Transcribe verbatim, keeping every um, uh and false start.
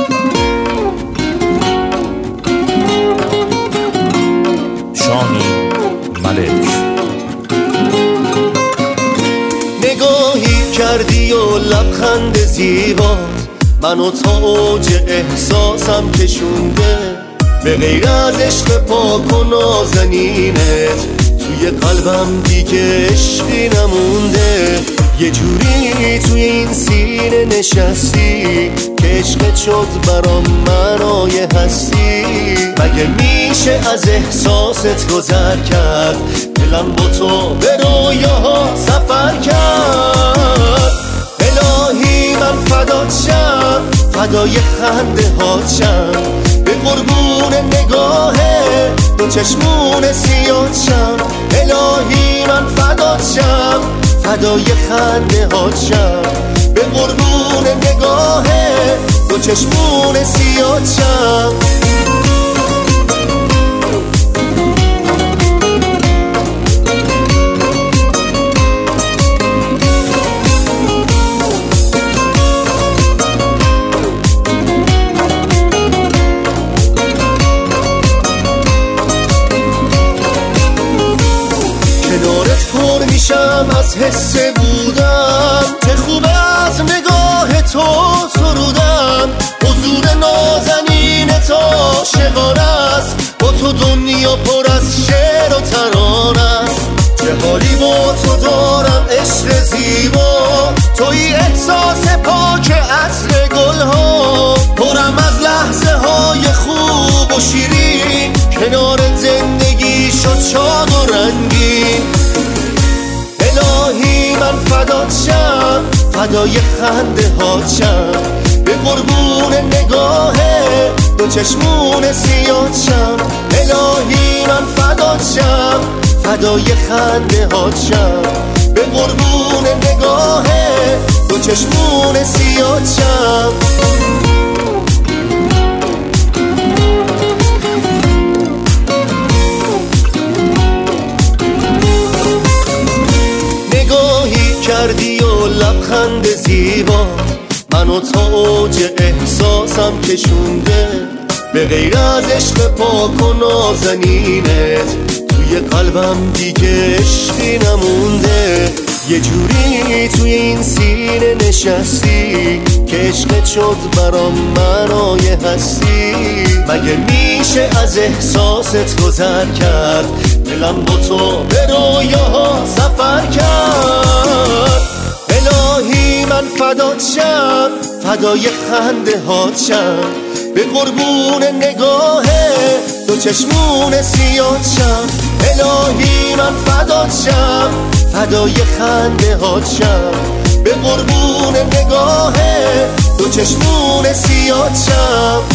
شاهین ملک. نگاهی کردی و لبخند زیبات منو تا اوج احساسم کشونده، به غیر از عشق پاک و نازنینت توی قلبم دیگه عشقی نمونده. یه جوری توی این سینه نشستی که عشقت شد برام معنای هستی. مگه میشه از احساست گذر کرد، دلم با تو به رویاها سفر کرد. الهی من فدات شم، فدای خنده هات شم، به قربون نگاه دو چشمون سیات شم. الهی من فدات شم، فدای خنده هات شم، به قربون نگاه دو چشمون سیات شم. کنارت پر میشم از حس بودم، چه خوب از نگاه تو سرودم. حضور نازنین تو عاشقانه است، با تو دنیا پر از شعر و ترانه است. چه حالی با تو دارم عشق زیبا، توی احساس پاک عطر گلها. پرم از لحظه های خوب و شیرین، کنار زندگی شد شاد و رنگین. الهی من فدات شم، فدای خنده هات شم، به قربون نگاه دو چشمون سیات شم. الهی من فدات شم، فدای خنده هات شم، به قربون نگاه دو چشمون سیات شم. کردی و لبخند زیبا منو تا اوج احساسم کشونده، به غیر از عشق پاک و نازنینت توی قلبم دیگه عشقی نمونده. یه جوری توی این سینه نشستی که عشقت شد برام معنای هستی. مگه میشه از احساست گذر کرد، دلم با تو به رویاها سفر کرد. الهی من فدات شم، فدای خنده هات شم، به قربون نگاه دو چشمون سیات شم. الهی من فدات شم، فدای خنده هات شم، به قربون نگاه دو چشمون سیات شم.